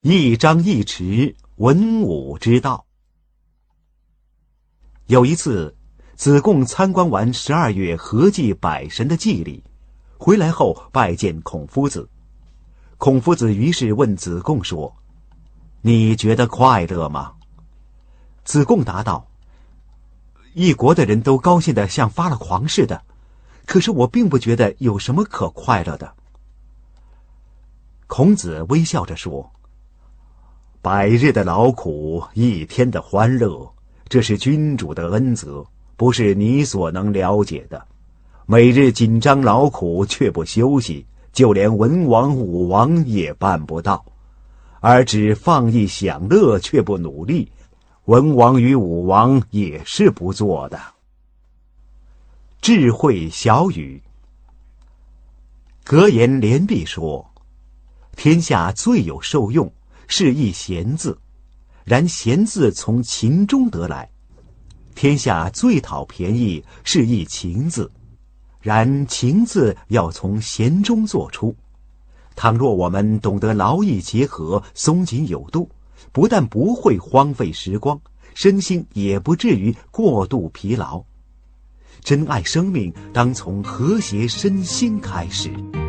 一张一弛，文武之道。有一次，子贡参观完12月合祭百神的祭礼，回来后拜见孔夫子。孔夫子于是问子贡说：“你觉得快乐吗？”子贡答道：“一国的人都高兴得像发了狂似的，可是我并不觉得有什么可快乐的。”孔子微笑着说：“百日的劳苦，一天的欢乐，这是君主的恩泽，不是你所能了解的。每日紧张劳苦却不休息，就连文王武王也办不到；而只放逸享乐却不努力，文王与武王也是不做的。”智慧小语。格言联璧说：“天下最有受用，是一贤字，然贤字从勤中得来；天下最讨便宜，是一情字，然情字要从贤中做出。倘若我们懂得劳逸结合，松紧有度，不但不会荒废时光，身心也不至于过度疲劳。珍爱生命，当从和谐身心开始。”